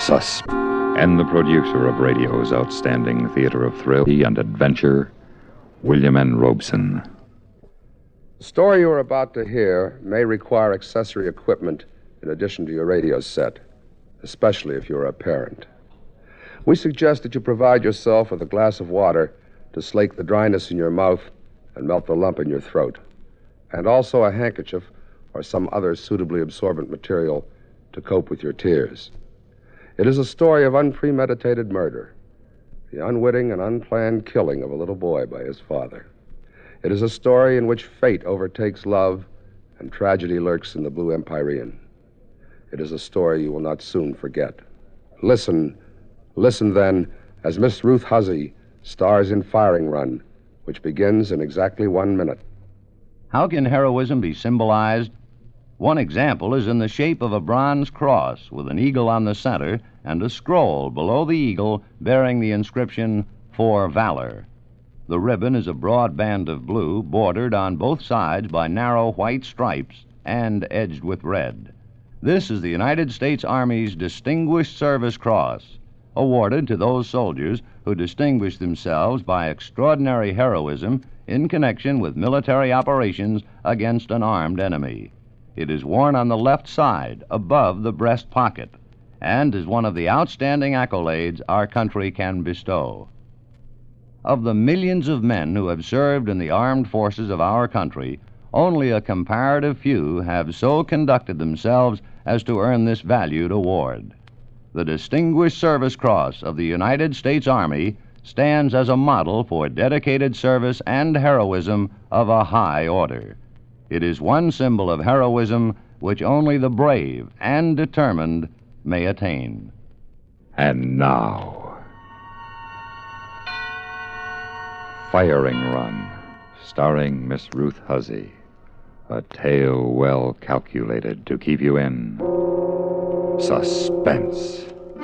And the producer of radio's outstanding theater of thrill and adventure, William N. Robeson. The story you are about to hear may require accessory equipment in addition to your radio set, especially if you're a parent. We suggest that you provide yourself with a glass of water to slake the dryness in your mouth and melt the lump in your throat, and also a handkerchief or some other suitably absorbent material to cope with your tears. It is a story of unpremeditated murder, the unwitting and unplanned killing of a little boy by his father. It is a story in which fate overtakes love and tragedy lurks in the Blue Empyrean. It is a story you will not soon forget. Listen then, as Miss Ruth Huzzy stars in Firing Run, which begins in exactly 1 minute. How can heroism be symbolized? One example is in the shape of a bronze cross with an eagle on the center and a scroll below the eagle bearing the inscription, "For Valor." The ribbon is a broad band of blue bordered on both sides by narrow white stripes and edged with red. This is the United States Army's Distinguished Service Cross, awarded to those soldiers who distinguish themselves by extraordinary heroism in connection with military operations against an armed enemy. It is worn on the left side, above the breast pocket, and is one of the outstanding accolades our country can bestow. Of the millions of men who have served in the armed forces of our country, only a comparative few have so conducted themselves as to earn this valued award. The Distinguished Service Cross of the United States Army stands as a model for dedicated service and heroism of a high order. It is one symbol of heroism which only the brave and determined may attain. And now, Firing Run, starring Miss Ruth Huzzy. A tale well calculated to keep you in suspense.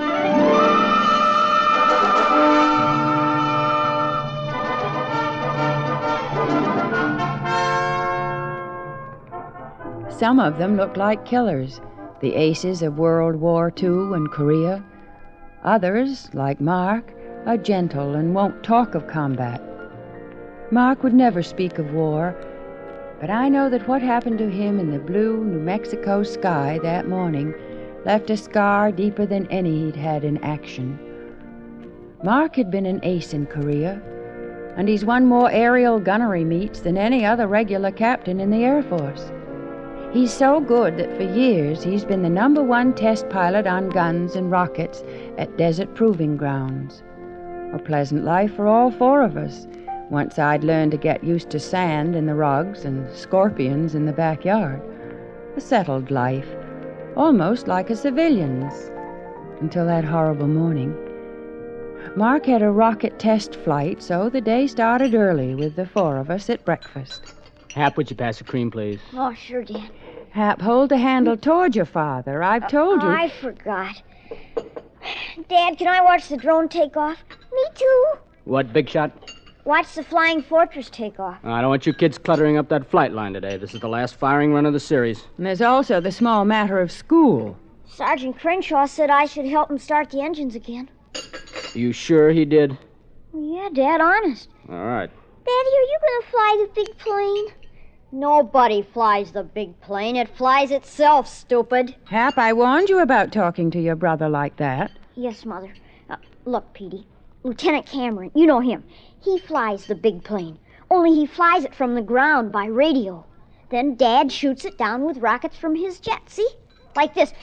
Some of them looked like killers, the aces of World War II and Korea. Others, like Mark, are gentle and won't talk of combat. Mark would never speak of war, but I know that what happened to him in the blue New Mexico sky that morning left a scar deeper than any he'd had in action. Mark had been an ace in Korea, and he's won more aerial gunnery meets than any other regular captain in the Air Force. He's so good that for years he's been the #1 test pilot on guns and rockets at desert proving grounds. A pleasant life for all 4 of us, once I'd learned to get used to sand in the rugs and scorpions in the backyard. A settled life, almost like a civilian's, until that horrible morning. Mark had a rocket test flight, so the day started early with the 4 of us at breakfast. Hap, would you pass the cream, please? Oh, sure, Dad. Hap, hold the handle toward your father. I've told you. I forgot. Dad, can I watch the drone take off? Me too. What, Big Shot? Watch the Flying Fortress take off. I don't want you kids cluttering up that flight line today. This is the last firing run of the series. And there's also the small matter of school. Sergeant Crenshaw said I should help him start the engines again. You sure he did? Yeah, Dad, honest. All right. Daddy, are you going to fly the big plane? Nobody flies the big plane. It flies itself, stupid. Hap, I warned you about talking to your brother like that. Yes, Mother. Look, Petey. Lieutenant Cameron, you know him. He flies the big plane. Only he flies it from the ground by radio. Then Dad shoots it down with rockets from his jet, see? Like this.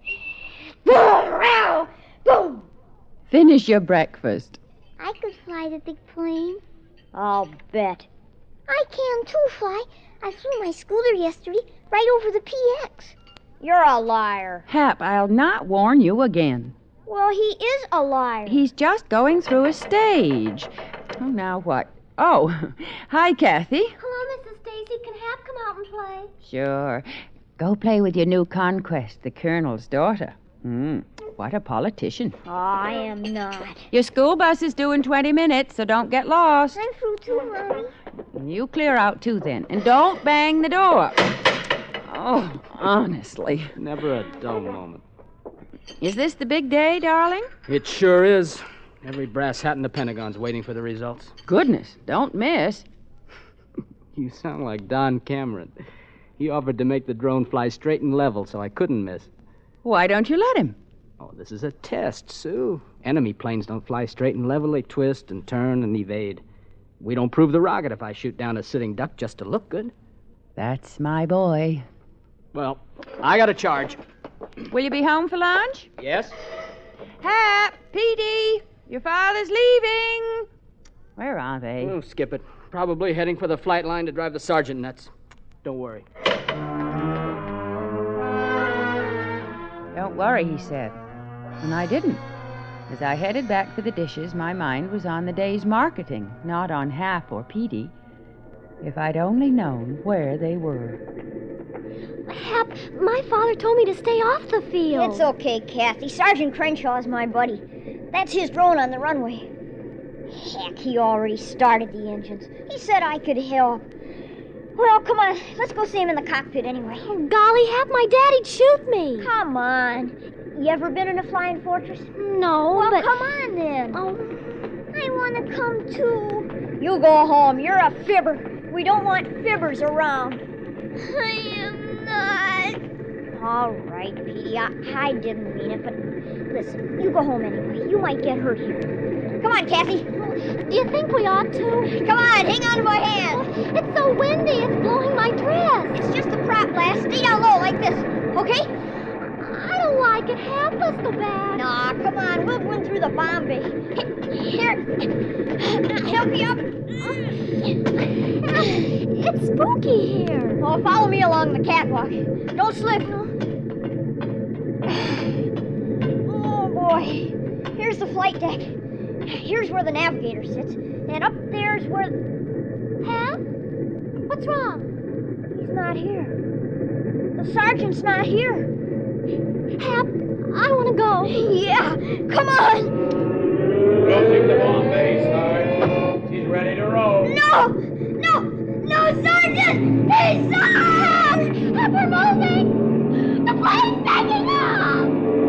Boom! Boom! Finish your breakfast. I could fly the big plane. I'll bet. I can too, Fly. I flew my scooter yesterday right over the PX. You're a liar. Hap, I'll not warn you again. Well, he is a liar. He's just going through a stage. Oh, now what? Oh, hi, Kathy. Hello, Mrs. Stacy. Can Hap come out and play? Sure. Go play with your new conquest, the Colonel's daughter. What a politician. Oh, I am not. Your school bus is due in 20 minutes, so don't get lost. I'm through too, Mommy. You clear out too, then. And don't bang the door. Oh, honestly. Never a dull moment. Is this the big day, darling? It sure is. Every brass hat in the Pentagon's waiting for the results. Goodness, don't miss. You sound like Don Cameron. He offered to make the drone fly straight and level, so I couldn't miss. Why don't you let him? Oh, this is a test, Sue. Enemy planes don't fly straight and level. They twist and turn and evade. We don't prove the rocket if I shoot down a sitting duck just to look good. That's my boy. Well, I got a charge. Will you be home for lunch? Yes? Hap, Petey, your father's leaving. Where are they? Oh, skip it. Probably heading for the flight line to drive the sergeant nuts. Don't worry. Don't worry, he said. And I didn't. As I headed back for the dishes, my mind was on the day's marketing, not on Hap or Petey. If I'd only known where they were. Hap, my father told me to stay off the field. It's okay, Kathy. Sergeant Crenshaw is my buddy. That's his drone on the runway. Heck, he already started the engines. He said I could help. Well, come on. Let's go see him in the cockpit anyway. Oh, golly, Hap, my daddy'd shoot me. Come on. You ever been in a flying fortress? No, Well, but... come on then. Oh, I want to come too. You go home. You're a fibber. We don't want fibbers around. I am not. All right, Petey. I didn't mean it, but listen, you go home anyway. You might get hurt here. Come on, Kathy. do you think we ought to? Come on, hang on to my hand. It's so windy, it's blowing my dress. It's just a prop blast. Stay down low like this, okay? I don't like it, Hap. Let's go back. Nah, come on. We'll run through the bomb bay. Here. Help you up. It's spooky here. Oh, follow me along the catwalk. Don't slip. Oh, boy. Here's the flight deck. Here's where the navigator sits. And up there's where... Hap? What's wrong? He's not here. The sergeant's not here. Hap, I want to go. Yeah, come on. Closing the bomb bay, Sarge. She's ready to roll. No, Sergeant! He's up! Hap, we're moving. The plane's backing up.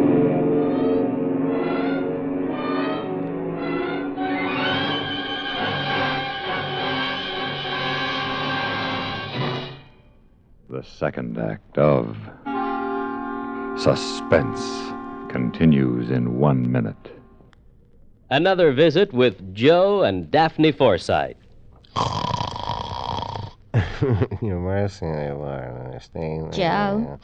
The second act of Suspense continues in 1 minute. Another visit with Joe and Daphne Forsythe. You're mercy, Lord. Joe?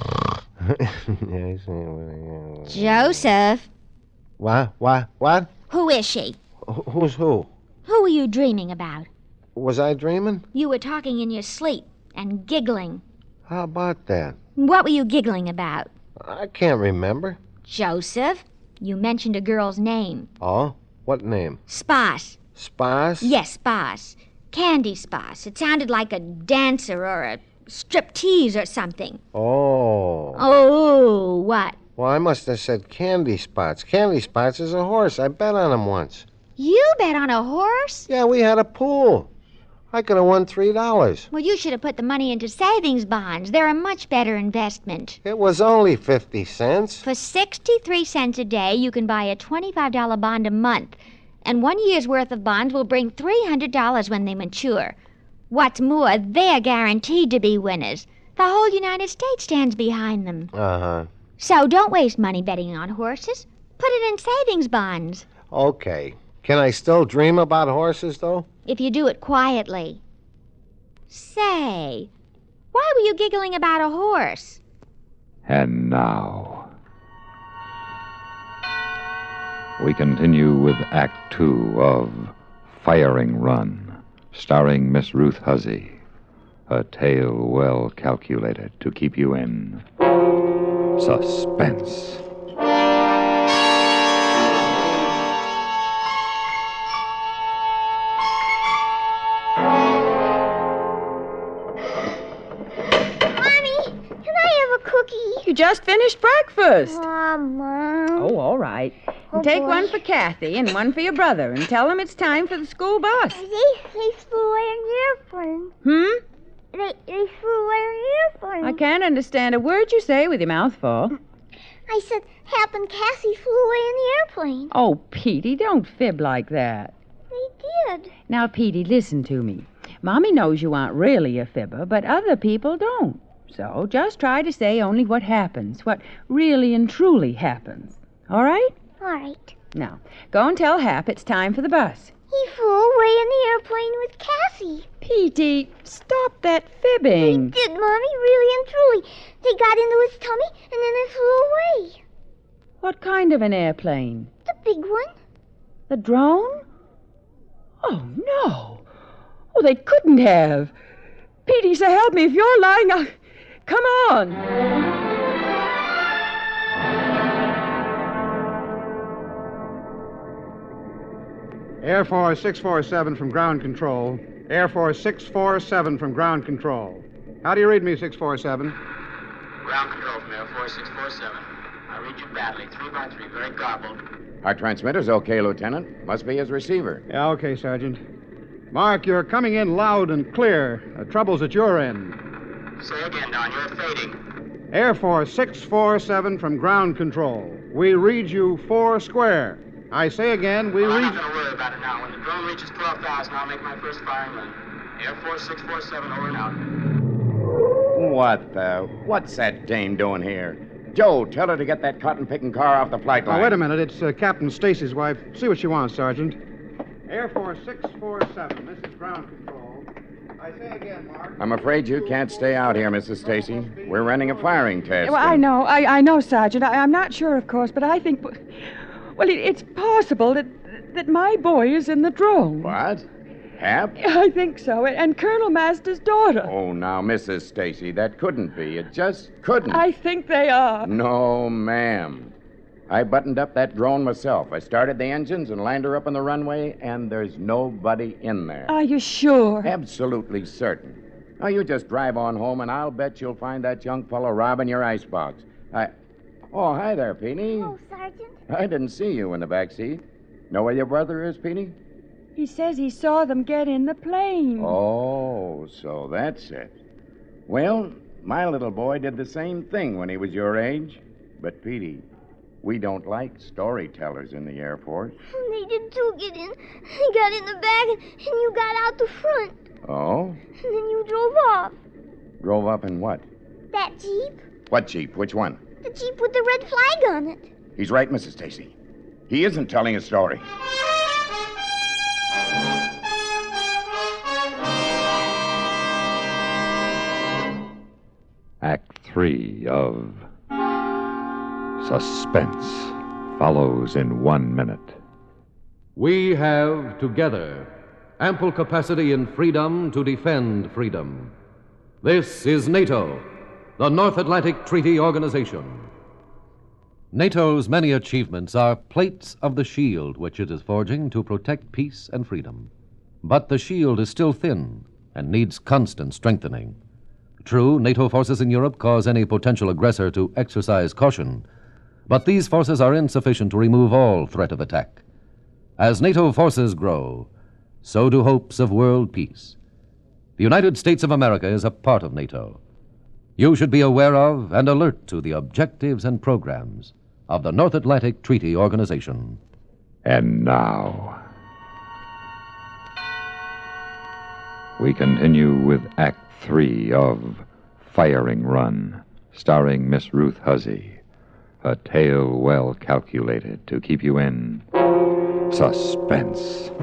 Joe? Joseph. What? Who is she? Who's who? Who were you dreaming about? Was I dreaming? You were talking in your sleep and giggling. How about that? What were you giggling about? I can't remember. Joseph? You mentioned a girl's name. Oh? What name? Spas. Spas? Yes, Spas. Candy Spas. It sounded like a dancer or a striptease or something. Oh. Oh, what? Well, I must have said Candy Spots. Candy Spots is a horse. I bet on him once. You bet on a horse? Yeah, we had a pool. I could have won $3. Well, you should have put the money into savings bonds. They're a much better investment. It was only 50 cents. For 63 cents a day, you can buy a $25 bond a month. And 1 year's worth of bonds will bring $300 when they mature. What's more, they're guaranteed to be winners. The whole United States stands behind them. Uh-huh. So don't waste money betting on horses. Put it in savings bonds. Okay. Can I still dream about horses, though? If you do it quietly. Say, why were you giggling about a horse? And now, we continue with Act Two of Firing Run, starring Miss Ruth Huzzy. A tale well calculated to keep you in suspense. You just finished breakfast. Mom. Oh, all right. Oh, Take boy. one for Kathy and one for your brother and tell them it's time for the school bus. They flew an airplane. They flew an airplane. I can't understand a word you say with your mouth full. I said Hap and Cassie flew away in the airplane. Oh, Petey, don't fib like that. They did. Now, Petey, listen to me. Mommy knows you aren't really a fibber, but other people don't. So just try to say only what happens, what really and truly happens. All right? All right. Now, go and tell Hap it's time for the bus. He flew away in the airplane with Cassie. Petey, stop that fibbing. They did, Mommy, really and truly. They got into his tummy, and then they flew away. What kind of an airplane? The big one. The drone? Oh, no. Oh, they couldn't have. Petey, so help me if you're lying. Come on. Air Force 647 from ground control. Air Force 647 from ground control. How do you read me, 647? Ground control from Air Force 647. I read you badly, 3 by 3, very garbled. Our transmitter's okay, Lieutenant. Must be his receiver. Yeah, okay, Sergeant. Mark, you're coming in loud and clear. Trouble's at your end. Say again, Don, you're fading. Air Force 647 from ground control. We read you 4 square. I say again, we read... I'm not going to worry about it now. When the drone reaches 12,000, I'll make my first firing run. Air Force 647, over and out. What the... What's that dame doing here? Joe, tell her to get that cotton-picking car off the flight line. Oh, wait a minute. It's Captain Stacy's wife. See what she wants, Sergeant. Air Force 647, this is ground control. I say again, Mark... I'm afraid you can't stay out here, Mrs. Stacy. We're running a firing test. Well, I know, Sergeant. I'm not sure, of course, but I think... Well, it's possible that my boy is in the drone. What? Hap? I think so, and Colonel Master's daughter. Oh, now, Mrs. Stacy, that couldn't be. It just couldn't. I think they are. No, ma'am. I buttoned up that drone myself. I started the engines and lined her up on the runway, and there's nobody in there. Are you sure? Absolutely certain. Now, you just drive on home, and I'll bet you'll find that young fellow robbing your icebox. Oh, hi there, Peony. Oh, Sergeant. I didn't see you in the back seat. Know where your brother is, Peony? He says he saw them get in the plane. Oh, so that's it. Well, my little boy did the same thing when he was your age. But, Petey, we don't like storytellers in the Air Force. They did too get in. They got in the back, and you got out the front. Oh? And then you drove off. Drove up in what? That Jeep. What Jeep? Which one? The Jeep with the red flag on it. He's right, Mrs. Stacy. He isn't telling a story. Act 3 of Suspense follows in 1 minute. We have, together, ample capacity and freedom to defend freedom. This is NATO, the North Atlantic Treaty Organization. NATO's many achievements are plates of the shield which it is forging to protect peace and freedom. But the shield is still thin and needs constant strengthening. True, NATO forces in Europe cause any potential aggressor to exercise caution, but these forces are insufficient to remove all threat of attack. As NATO forces grow, so do hopes of world peace. The United States of America is a part of NATO. You should be aware of and alert to the objectives and programs of the North Atlantic Treaty Organization. And now, we continue with Act 3 of Firing Run, starring Miss Ruth Huzzy. A tale well calculated to keep you in suspense.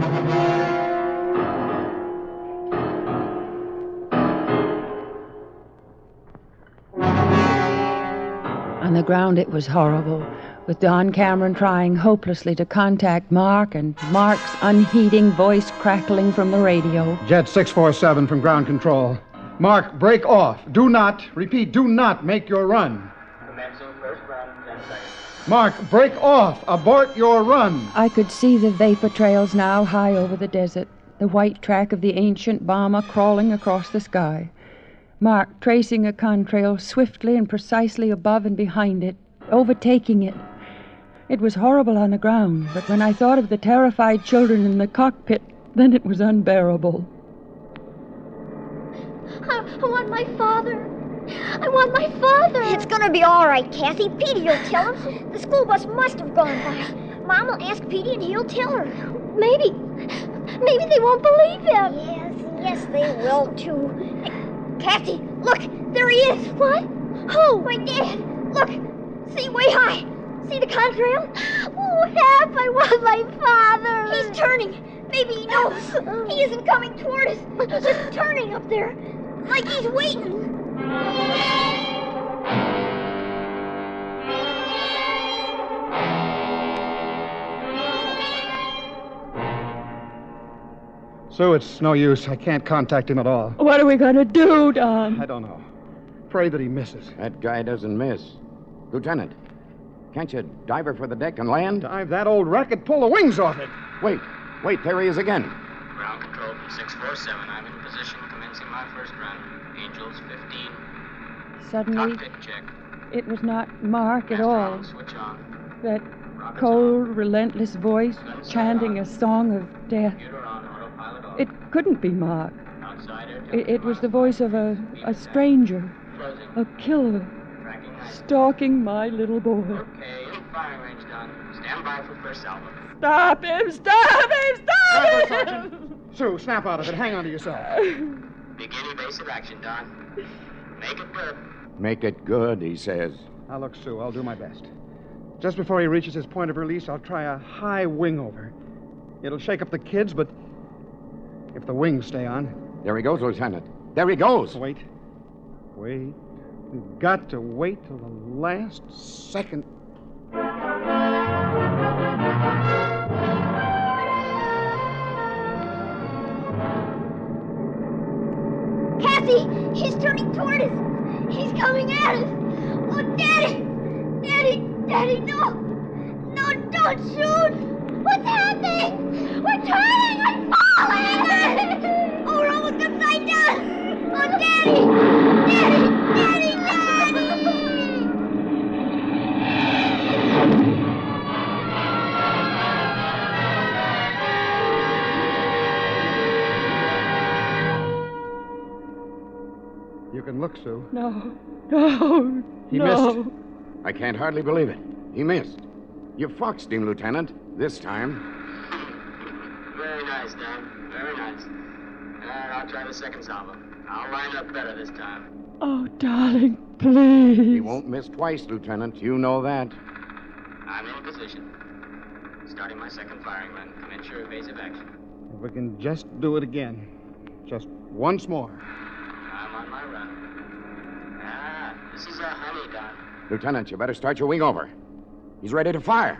On the ground, it was horrible, with Don Cameron trying hopelessly to contact Mark and Mark's unheeding voice crackling from the radio. Jet 647 from ground control. Mark, break off. Do not, repeat, do not make your run. Commencing first run, 10 seconds. Mark, break off. Abort your run. I could see the vapor trails now high over the desert, the white track of the ancient bomber crawling across the sky. Mark tracing a contrail swiftly and precisely above and behind it, overtaking it. It was horrible on the ground, but when I thought of the terrified children in the cockpit, then it was unbearable. I want my father. I want my father. It's gonna gonna be all right, Kathy. Petey will tell him. The school bus must have gone by. Mom will ask Petey and he'll tell her. Maybe they won't believe him. Yes, they will, too. Hey, Kathy, look, there he is. What? Oh, my dad. Look, see, way high. See the contrail? Oh, Hap, I want my father. He's turning. Maybe he knows. He isn't coming toward us. He's just turning up there, like he's waiting. Sue, it's no use. I can't contact him at all. What are we going to do, Don? I don't know. Pray that he misses. That guy doesn't miss. Lieutenant, can't you dive her for the deck and land? Dive that old racket, pull the wings off it. Wait, there he is again. Ground control from 647. I'm in position, commencing my first run. Angels 15. Suddenly, Cockpit check. it was not Mark at all. Switch on. That cold, relentless voice chanting a song of death. It couldn't be Mark. It was the voice of a stranger, a killer, stalking my little boy. Okay, firing range done. Stand by for first salvo. Stop him! Stop him! Stop him! Sue, snap out of it. Hang on to yourself. Begin evasive action, Don. Make it good. Make it good, he says. Now, look, Sue, I'll do my best. Just before he reaches his point of release, I'll try a high wing over. It'll shake up the kids, but if the wings stay on... There he goes, Lieutenant. There he goes. Wait. We've got to wait till the last second. Kathy, he's turning toward us. He's coming at us. Oh, Daddy! Daddy, no! No, don't shoot! What's happening? We're turning and falling! Oh, we're almost upside down! Oh, Daddy! Daddy! You can look, Sue. No. He missed. I can't hardly believe it. He missed. You foxed him, Lieutenant, this time. Very nice, Don. Very nice. I'll try the second salvo. I'll line up better this time. Oh, darling, please. He won't miss twice, Lieutenant. You know that. I'm in position. Starting my second firing run. Commence your evasive action. If we can just do it again. Just once more. I'm on my run. This is a honey, Don. Lieutenant, you better start your wing over. He's ready to fire.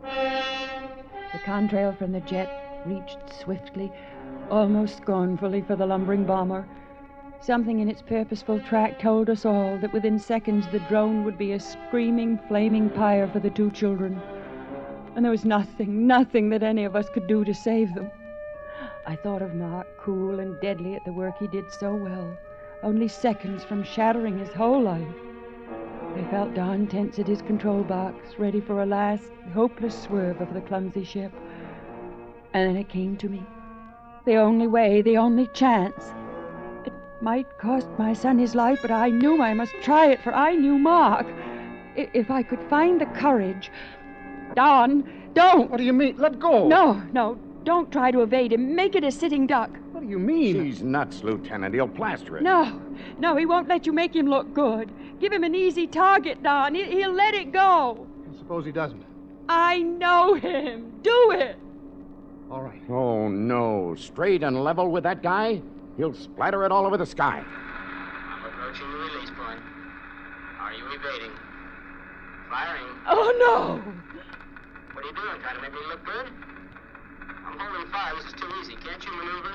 The contrail from the jet reached swiftly, almost scornfully for the lumbering bomber. Something in its purposeful track told us all that within seconds the drone would be a screaming, flaming pyre for the two children. And there was nothing that any of us could do to save them. I thought of Mark, cool and deadly at the work he did so well, only seconds from shattering his whole life. I felt Don tense at his control box, ready for a last, hopeless swerve of the clumsy ship. And then it came to me. The only way, the only chance. It might cost my son his life, but I knew I must try it, for I knew Mark. If I could find the courage... Don, don't! What do you mean? Let go! No, don't try to evade him. Make it a sitting duck. What do you mean? She's nuts, Lieutenant. He'll plaster it. No, he won't let you make him look good. Give him an easy target, Don. He'll let it go. Suppose he doesn't. I know him. Do it. All right. Oh, no. Straight and level with that guy? He'll splatter it all over the sky. I'm approaching the release point. Are you evading? Firing. Oh, no. What are you doing? Trying to make me look good? I'm holding fire. This is too easy. Can't you maneuver?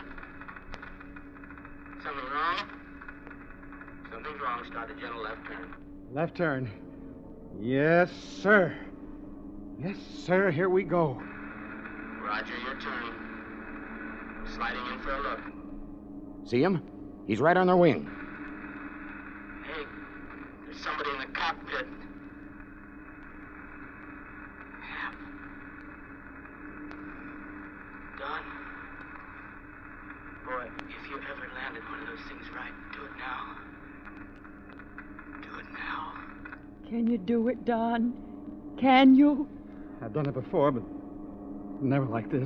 Something wrong? Something's wrong. Start a gentle left turn. Left turn. Yes, sir. Yes, sir. Here we go. Roger, your turn. Sliding in for a look. See him? He's right on their wing. Hey, there's somebody in the cockpit. Don? Boy, if you ever landed one of those things right, do it now. Do it now. Can you do it, Don? Can you? I've done it before, but never like this.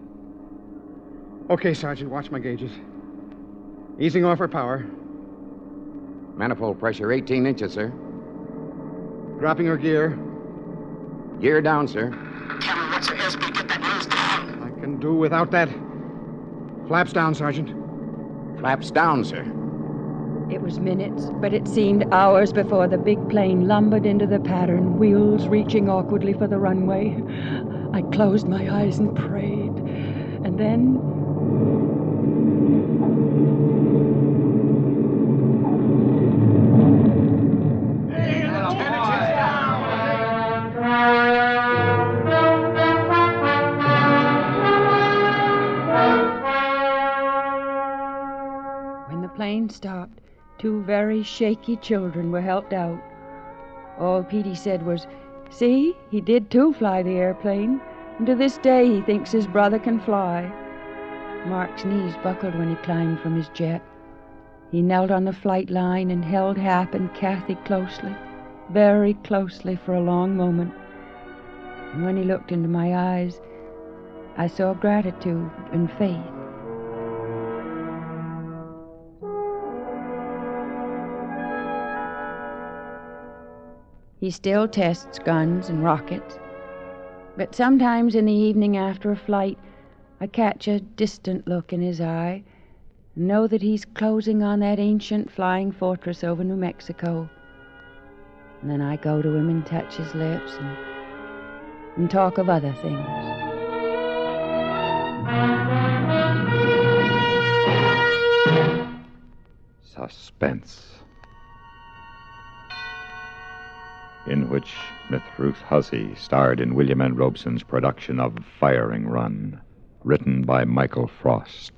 Okay, Sergeant, watch my gauges. Easing off her power. Manifold pressure 18 inches, sir. Dropping her gear. Gear down, sir. Cameron, what's your airspeed? Get that nose down. I can do without that. Flaps down, Sergeant. Flaps down, sir. It was minutes, but it seemed hours before the big plane lumbered into the pattern, wheels reaching awkwardly for the runway. I closed my eyes and prayed. And then... When the plane stopped, 2 very shaky children were helped out. All Petey said was, "See, he did too fly the airplane, and to this day he thinks his brother can fly." Mark's knees buckled when he climbed from his jet. He knelt on the flight line and held Hap and Kathy closely, very closely for a long moment. And when he looked into my eyes, I saw gratitude and faith. He still tests guns and rockets, but sometimes in the evening after a flight, I catch a distant look in his eye and know that he's closing on that ancient flying fortress over New Mexico. And then I go to him and touch his lips and talk of other things. Suspense, in which Miss Ruth Huzzy starred in William N. Robeson's production of Firing Run, written by Michael Frost.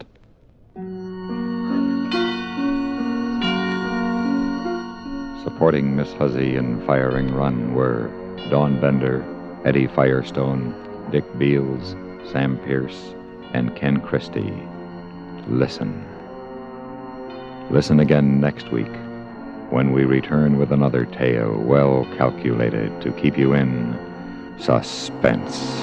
Supporting Miss Huzzy in Firing Run were Dawn Bender, Eddie Firestone, Dick Beals, Sam Pierce, and Ken Christie. Listen. Listen again next week, when we return with another tale well calculated to keep you in suspense.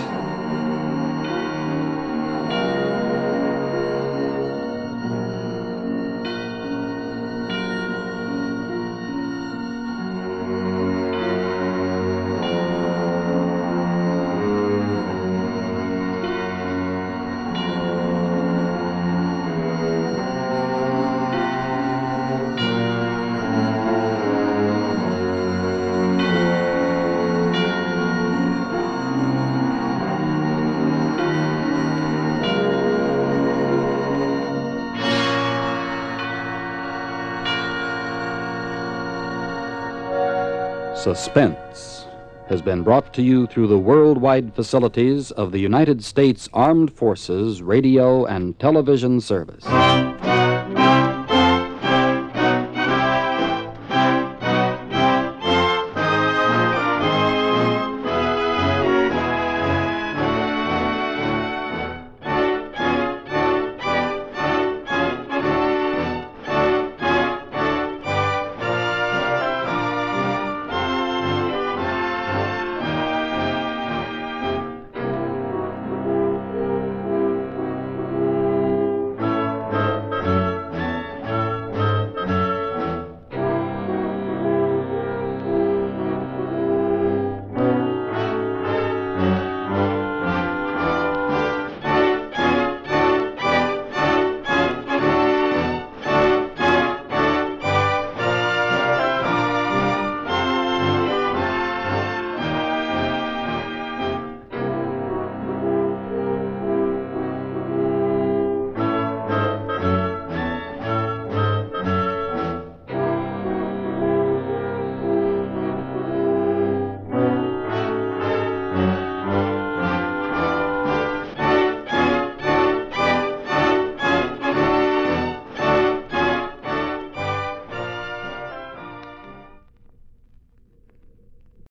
Suspense has been brought to you through the worldwide facilities of the United States Armed Forces Radio and Television Service.